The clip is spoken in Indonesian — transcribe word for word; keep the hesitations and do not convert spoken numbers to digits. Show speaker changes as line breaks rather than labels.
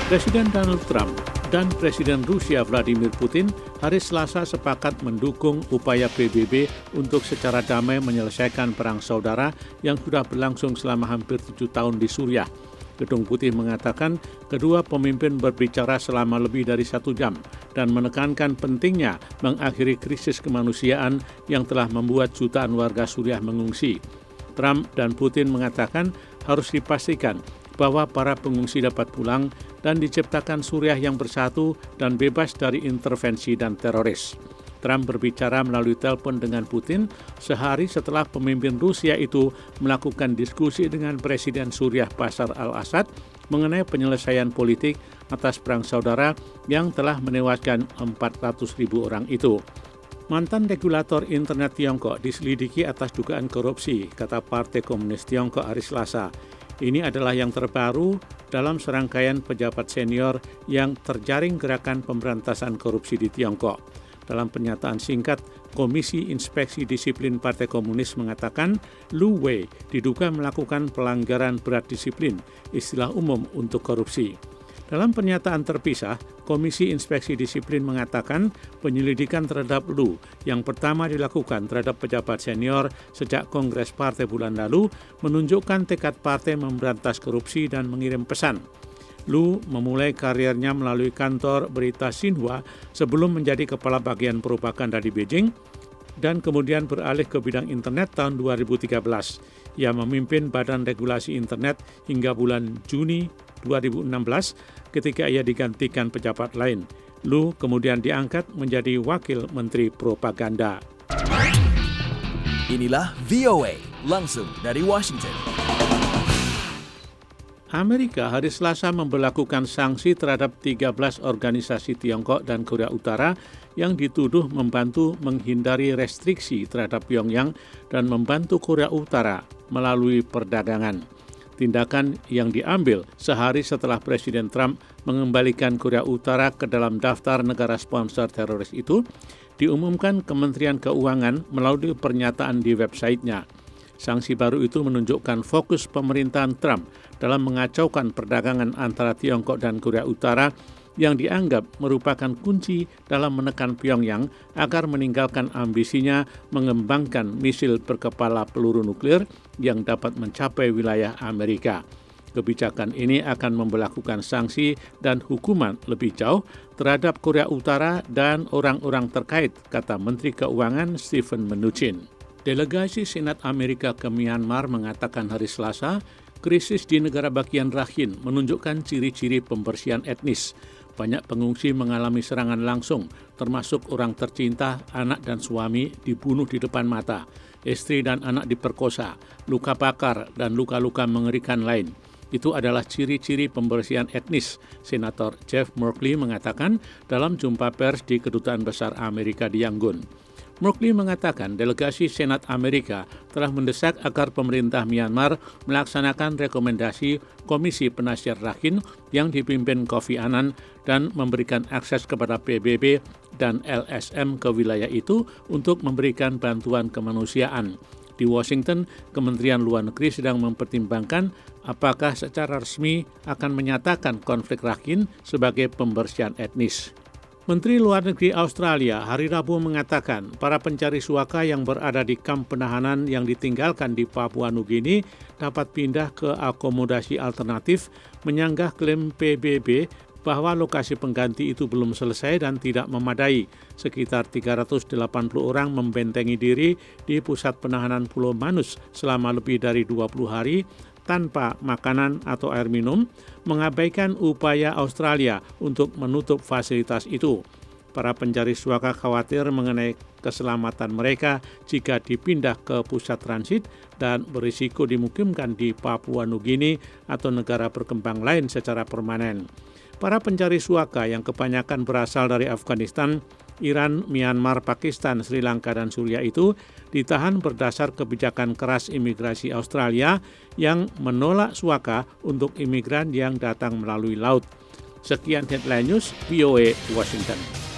Presiden Donald Trump dan Presiden Rusia Vladimir Putin hari Selasa sepakat mendukung upaya P B B untuk secara damai menyelesaikan perang saudara yang sudah berlangsung selama hampir tujuh tahun di Suriah. Gedung Putih mengatakan kedua pemimpin berbicara selama lebih dari satu jam dan menekankan pentingnya mengakhiri krisis kemanusiaan yang telah membuat jutaan warga Suriah mengungsi. Trump dan Putin mengatakan harus dipastikan bahwa para pengungsi dapat pulang dan diciptakan Suriah yang bersatu dan bebas dari intervensi dan teroris. Trump berbicara melalui telepon dengan Putin sehari setelah pemimpin Rusia itu melakukan diskusi dengan Presiden Suriah Bashar al-Assad mengenai penyelesaian politik atas perang saudara yang telah menewaskan empat ratus ribu orang itu. Mantan regulator internet Tiongkok diselidiki atas dugaan korupsi, kata Partai Komunis Tiongkok hari Selasa. Ini adalah yang terbaru dalam serangkaian pejabat senior yang terjaring gerakan pemberantasan korupsi di Tiongkok. Dalam pernyataan singkat, Komisi Inspeksi Disiplin Partai Komunis mengatakan Lu Wei diduga melakukan pelanggaran berat disiplin, istilah umum untuk korupsi. Dalam pernyataan terpisah, Komisi Inspeksi Disiplin mengatakan penyelidikan terhadap Lu yang pertama dilakukan terhadap pejabat senior sejak Kongres Partai bulan lalu menunjukkan tekad partai memberantas korupsi dan mengirim pesan. Lu memulai karirnya melalui kantor berita Xinhua sebelum menjadi kepala bagian propaganda di Beijing dan kemudian beralih ke bidang internet tahun dua ribu tiga belas. Ia memimpin Badan Regulasi Internet hingga bulan Juni dua ribu enam belas ketika ia digantikan pejabat lain. Lu kemudian diangkat menjadi Wakil Menteri Propaganda.
Inilah V O A langsung dari Washington.
Amerika hari Selasa memberlakukan sanksi terhadap tiga belas organisasi Tiongkok dan Korea Utara yang dituduh membantu menghindari restriksi terhadap Pyongyang dan membantu Korea Utara melalui perdagangan. Tindakan yang diambil sehari setelah Presiden Trump mengembalikan Korea Utara ke dalam daftar negara sponsor teroris itu, diumumkan Kementerian Keuangan melalui pernyataan di websitenya. Sanksi baru itu menunjukkan fokus pemerintahan Trump dalam mengacaukan perdagangan antara Tiongkok dan Korea Utara yang dianggap merupakan kunci dalam menekan Pyongyang agar meninggalkan ambisinya mengembangkan misil berkepala peluru nuklir yang dapat mencapai wilayah Amerika. Kebijakan ini akan memberlakukan sanksi dan hukuman lebih jauh terhadap Korea Utara dan orang-orang terkait, kata Menteri Keuangan Steven Mnuchin. Delegasi Senat Amerika ke Myanmar mengatakan hari Selasa, krisis di negara bagian Rakhine menunjukkan ciri-ciri pembersihan etnis. Banyak pengungsi mengalami serangan langsung, termasuk orang tercinta, anak dan suami dibunuh di depan mata, istri dan anak diperkosa, luka bakar dan luka-luka mengerikan lain. Itu adalah ciri-ciri pembersihan etnis, Senator Jeff Merkley mengatakan dalam jumpa pers di Kedutaan Besar Amerika di Yangon. Merkley mengatakan delegasi Senat Amerika telah mendesak agar pemerintah Myanmar melaksanakan rekomendasi Komisi Penasihat Rakhine yang dipimpin Kofi Annan dan memberikan akses kepada P B B dan L S M ke wilayah itu untuk memberikan bantuan kemanusiaan. Di Washington, Kementerian Luar Negeri sedang mempertimbangkan apakah secara resmi akan menyatakan konflik Rakhine sebagai pembersihan etnis. Menteri Luar Negeri Australia hari Rabu mengatakan para pencari suaka yang berada di kamp penahanan yang ditinggalkan di Papua Nugini dapat pindah ke akomodasi alternatif menyanggah klaim P B B bahwa lokasi pengganti itu belum selesai dan tidak memadai. Sekitar tiga ratus delapan puluh orang membentengi diri di pusat penahanan Pulau Manus selama lebih dari dua puluh hari tanpa makanan atau air minum, mengabaikan upaya Australia untuk menutup fasilitas itu. Para pencari suaka khawatir mengenai keselamatan mereka jika dipindah ke pusat transit dan berisiko dimukimkan di Papua Nugini atau negara berkembang lain secara permanen. Para pencari suaka yang kebanyakan berasal dari Afghanistan, Iran, Myanmar, Pakistan, Sri Lanka, dan Suriah itu ditahan berdasar kebijakan keras imigrasi Australia yang menolak suaka untuk imigran yang datang melalui laut. Sekian Headline News, V O A Washington.